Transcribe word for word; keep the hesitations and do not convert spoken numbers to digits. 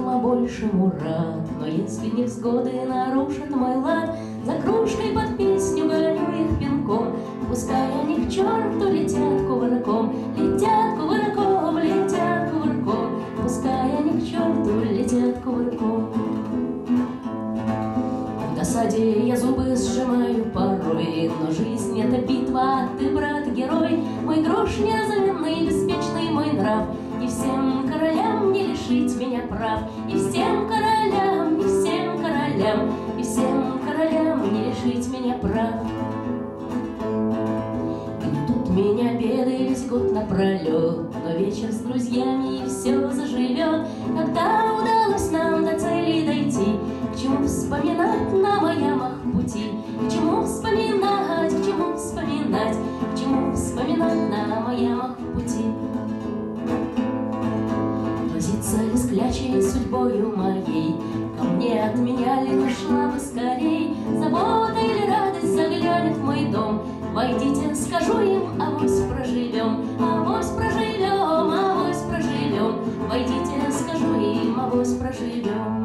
всем, а большему рад. Но если невзгоды нарушат мой лад, за кружкой под песню гоню их пинком. Пускай они к черту летят кувырком, летят кувырком, летят кувырком. Пускай они к черту летят кувырком. В досаде я зубы сжимаю порой, но жизнь — это битва, а ты, брат, герой. Мой грош неразменный, беспечный мой нрав, и всем королям не лишить меня прав. И всем королям, и всем королям, и всем королям не лишить меня прав. Гнетут меня беды весь год напролет, но вечер с друзьями и все заживет. Когда удалось нам до цели дойти, к чему вспоминать на маямах пути? К чему вспоминать, к чему вспоминать, к чему вспоминать на маямах пути? Возиться ли с клячей судьбою моей, ко мне от меня ли ушла бы скорей? Забота или радость заглянет в мой дом, войдите, скажу им, авось проживем, авось проживем, авось проживем. Войдите, скажу им, авось проживем.